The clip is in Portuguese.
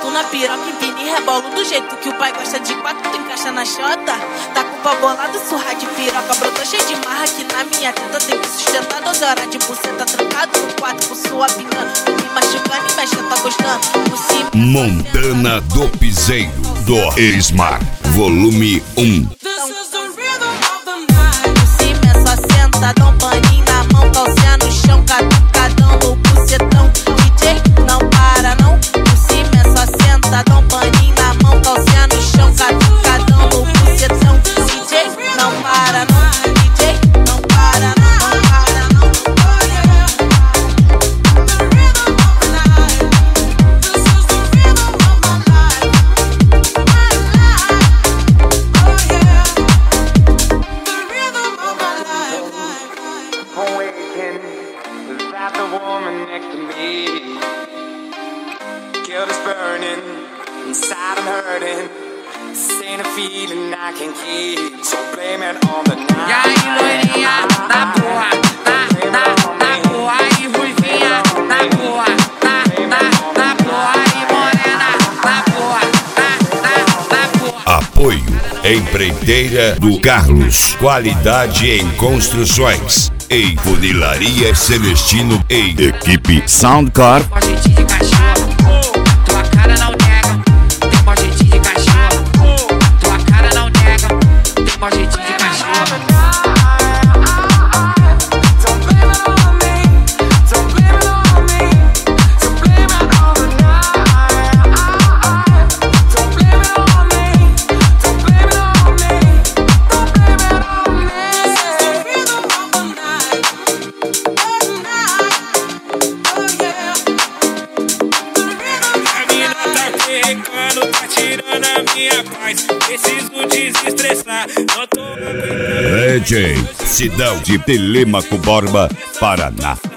Sento na piroca, empino e rebolo do jeito que o pai gosta de quatro, tu encaixa na xota. Tá com pau bolado, surra de piroca, brotou cheio de marra que na minha teta tem que sustentar 12 horas de buceta trancado no quarto com sua pingando. Me machucando e mexe, tá gostando. Por cima, Montana do Piseiro, do Erismar, volume 1. por cima é só senta, dá um paninho na mão, calcinha no chão, catucadão no bucetão. DJ não para não, por cima é só senta, dá um paninho na mão, calcinha no chão, catucadão no bucetão. DJ não para não, DJ não para não, não para não. Without the woman next to me, guilt is burning, inside I'm hurting. This ain't a feeling I can keep, so blame it on the night. E aí, loirinha, na porra, na porra, e ruivinha, na porra, na porra, e morena, na porra, na porra. Apoio Empreiteira do Carlos, qualidade em construções. E Funilaria Celestino e equipe Soundcar. Mó jeitinho de cachorro, tua cara não nega. Tem mó jeitinho de cachorro, tua cara não nega. Tem mó jeitinho de cachorro. Tá tirando a minha paz, preciso desestressar. Não tô DJ Sidão de Telêmaco Borba, Paraná.